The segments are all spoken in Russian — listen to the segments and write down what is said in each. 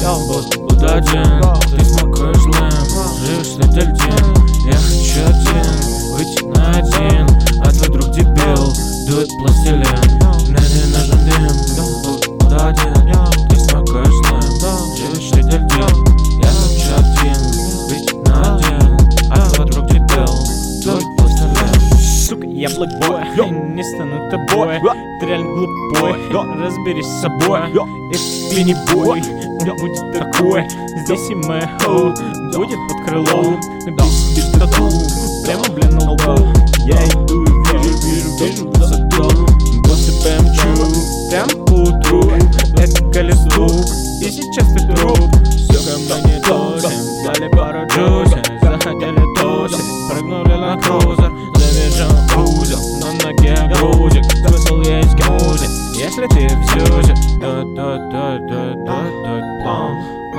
буду один, ты смакуешь лэм, живешь лет один. Я хочу один, выйти на один, а твой друг дебил дует пластилин. Мне не нужен дым, буду один, ты смакуешь лэм, живешь лет один. Я хочу один, выйти на один, а твой друг дебил дует пластилин. Сука, я блэкбой, не стану тобой. Ты реально глупой, разберись с собой. Это не бой, он будет такой. Здесь и мое хоу будет под крылом. Без тату, прямо, блин, на лбу. Я иду и вижу высоту. Будто помчу, прям по утру. Это колесо, и сейчас ты труп. Сука, мы не тусим, дали пару джусин. Захотели тусить, прыгнули на крузер. Завяжем узел, на ноге грузик. Смысл есть грузик, если ты в зюзе. План.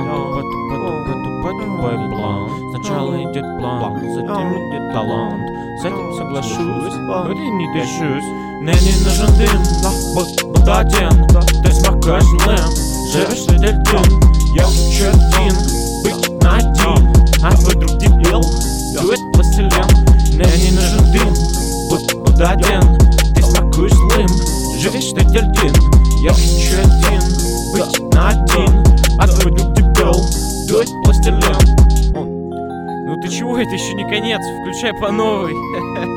Тупой план. Сначала идет план, затем идет талант. С этим соглашусь, но я не держусь. Мне не нужен дым, буду один, ты смакуешь лэм, живешь лет один. Я хочу один, быть на один, а твой друг дебил дует пластилин. Мне не нужен дым, буду один, ты смакуешь лэм, живешь лет один. Я хочу один, быть на один, а твой друг дебил дует пластилин. Ну ты чего, это еще не конец, включай по новой.